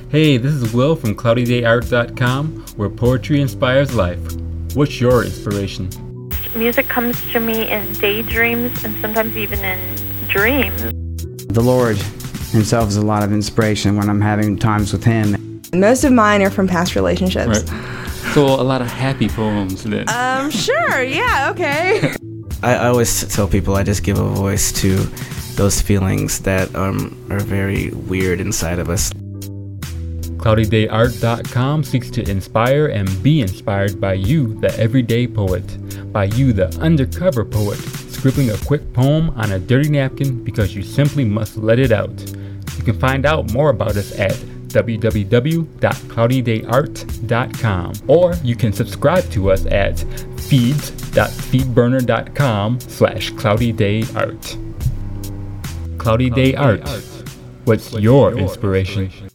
Hey, this is Will from CloudyDayArt.com, where poetry inspires life. What's your inspiration? Music comes to me in daydreams and sometimes even in dreams. The Lord himself is a lot of inspiration when I'm having times with him. Most of mine are from past relationships. Right. So a lot of happy poems then. Sure, yeah, okay. I always tell people I just give a voice to those feelings that are very weird inside of us. CloudyDayArt.com seeks to inspire and be inspired by you, the everyday poet. By you, the undercover poet, scribbling a quick poem on a dirty napkin because you simply must let it out. You can find out more about us at www.cloudydayart.com, or you can subscribe to us at feeds.feedburner.com/cloudydayart. Cloudy Day Art. What's your inspiration?